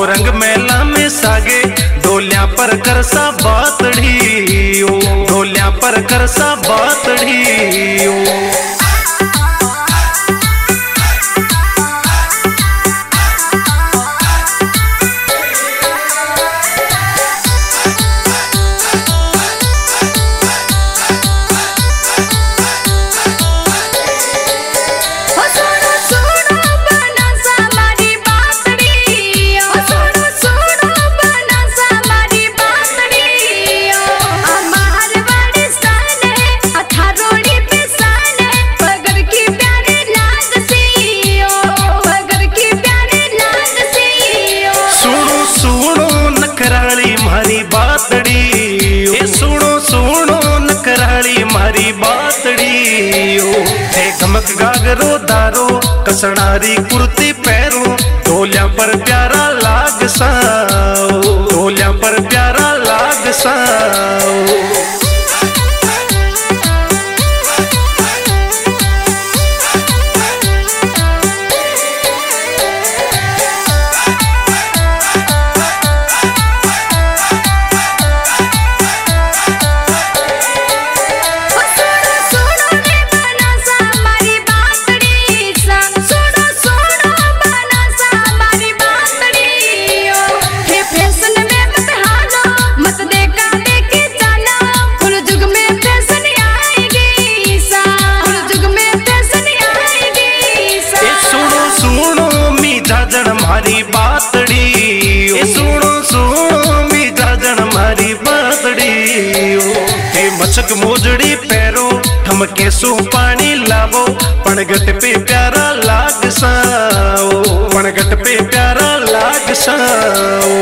रंग मेला में सागे ढोलिया पर करसा बातड़ी ओ ढोलिया पर करसा बातड़ी ओ। मारी बातड़ी ओ थे गमक गागरो दारो कसनारी कुर्ती पैरो ढोलिया पर प्यारा लाग साओ ढोलिया पर प्यारा लाग साओ। मारी बातड़ी ए सुनो सुनो मी जाजन मारी बातड़ी ओ हे मचक मोजड़ी पैरो ठमके सो पानी लावो पणगट पे प्यारा लाग साओ पणगट पे प्यारा लाग साओ।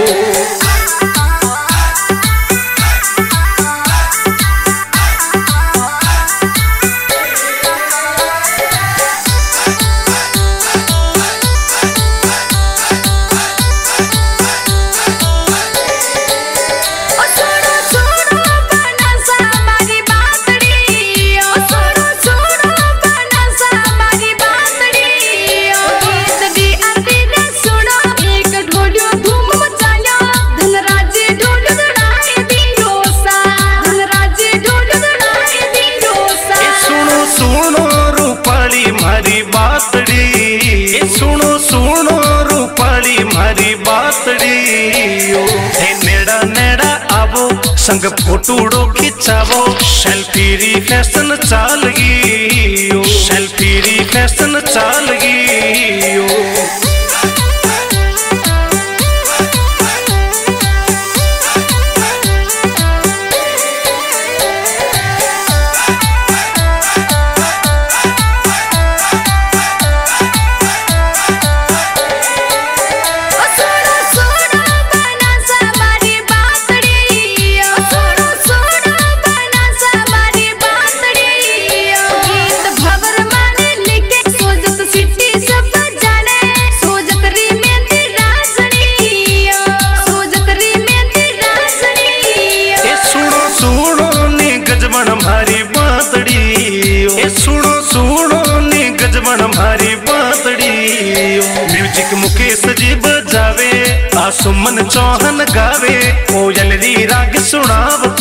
मारी बातड़ी ए सुनो सुनो रूपाली मारी बातड़ी ओ हे नेड़ा नेड़ा आवो संग फोटोड़ो खिंचावो सेल्फी री फैशन चाल गई ओ सेल्फी री फैशन चाल गई ओ। मारी बातड़ी ए सुनो सुनो नी गजबन मारी बातड़ी म्यूजिक मुकेश जी बजावे आसुमन चौहान गावे कोयल री राग सुनाव